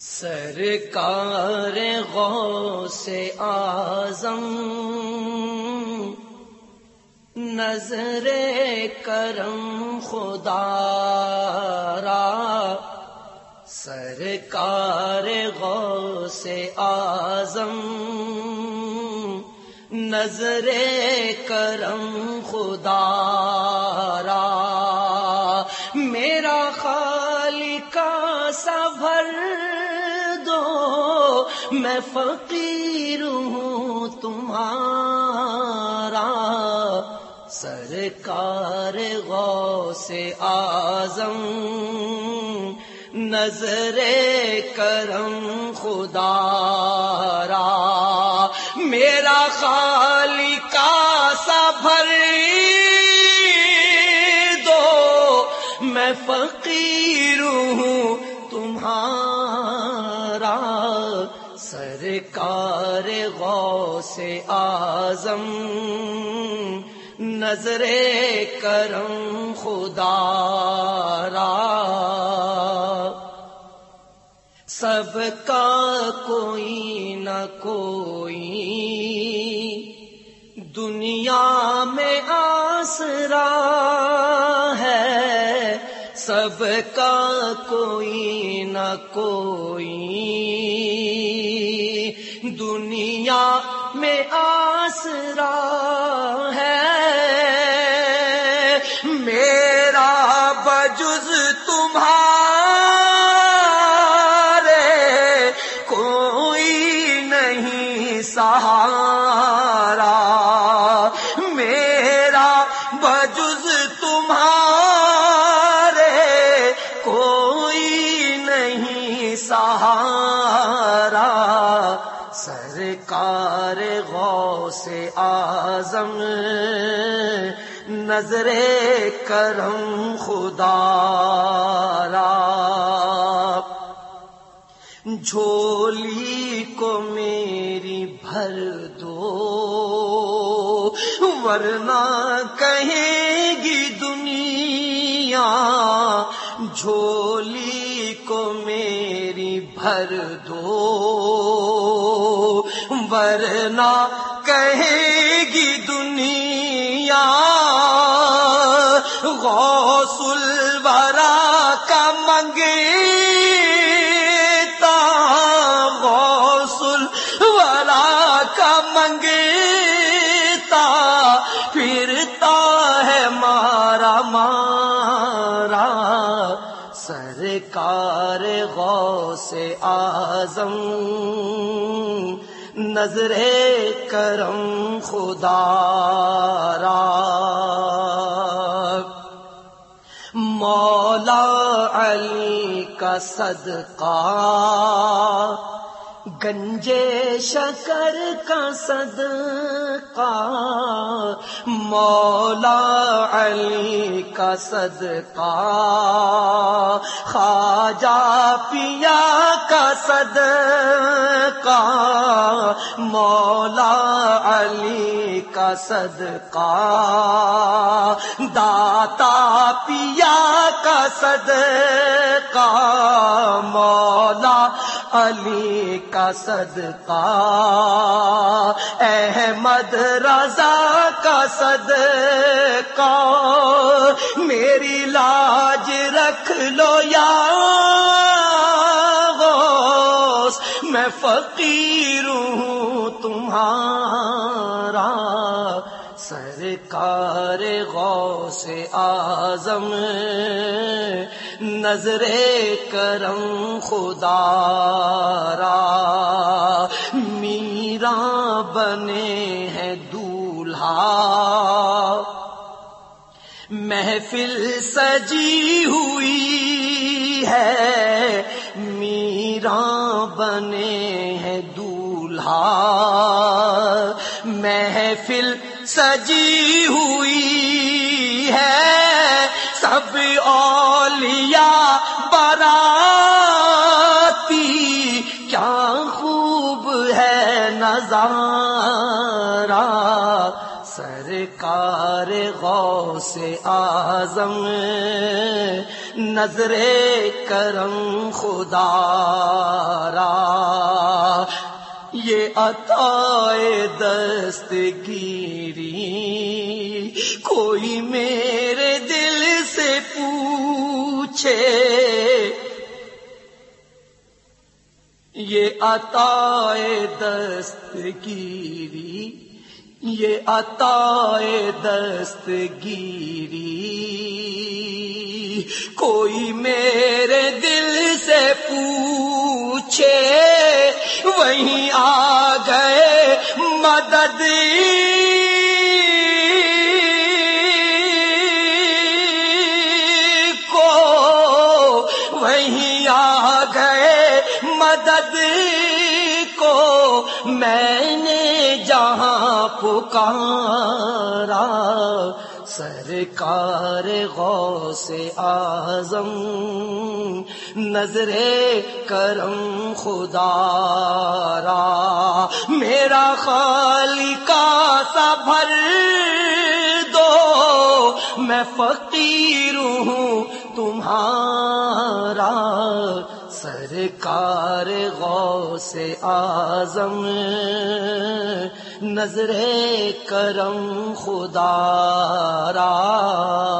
سرکار غوث اعظم نظر کرم خدا را، سرکار غوث اعظم نظر کرم خدا را، میرا خالق سا بھر دو، میں فقیر ہوں تمہارا، سرکار غوث اعظم نظر کرم خدا را، میرا خالق سا بھر دو، میں فقیر ہوں تمہارا، سرکار غوث اعظم نظر کرم خدا را، سب کا کوئی نہ کوئی دنیا میں آسرا ہے، سب کا کوئی نہ کوئی دنیا میں آسرا ہے، میرا بجز تمہارے کوئی نہیں سہارا، میرا بجز تمہارے کوئی نہیں سہارا، سرکار غوث اعظم نظر کرم خدا را، جھولی کو میری بھر دو ورنہ کہے گی دنیا، جھولی کو میری بھر دو ورنہ کہے گی دنیا، غوث الورا کا منگتا، غوث الورا کا منگتا پھرتا ہے مارا مارا، سرکار غوث اعظم نظر کرم خدا را، مولا علی کا صدقہ گنجے شکر کا صدقہ، مولا علی کا صدقہ خواجہ پیا کا صدقہ، مولا علی کا صدقہ داتا پیا کا صدقہ، مولا علی کا صدقہ احمد رضا کا صدقہ، میری لاج رکھ لو یا غوث، میں فقیر ہوں تمہارا، سرکار غوث اعظم نظر کرم خدا را، میرا بنے ہے دولہا، محفل سجی ہوئی ہے، میرا بنے ہے دولہا، محفل سجی ہوئی ہے، سب اولیاء باراتی، کیا خوب ہے نظارہ، سرکار غوث اعظم نظر کرم خدا را، یہ عطائے دستگیری کوئی میرے دل سے پوچھے، یہ عطائے دستگیری، یہ عطائے دستگیری کوئی میرے دل سے پوچھے، وہیں آ گئے مدد کو، وہیں آ گئے مدد کو، میں نے جہاں پکارا، سرکار غوث اعظم نظر کرم خدا را، میرا خالقہ سا بھر دو، میں فقیر ہوں تمہارا، سرکار غوث اعظم نظر کرم خدا را۔